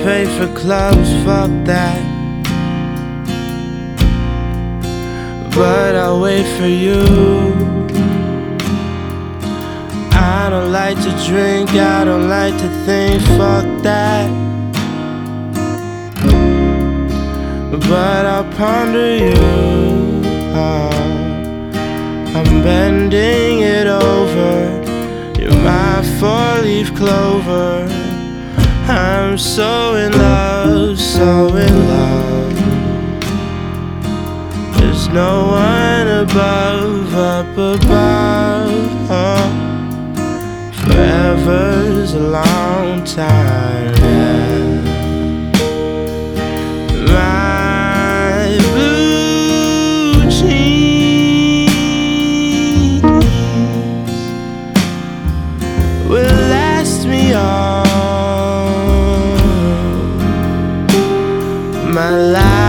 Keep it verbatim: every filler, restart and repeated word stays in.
pay for clothes, fuck that. But I'll wait for you. I don't like to drink, I don't like to think, fuck that. But I'll ponder you. Oh, I'm bending it over. You're my four-leaf clover. I'm so in love, so in love. There's no one above, up above. Oh, forever's a long time, yeah. My blue jeans will last me all my life.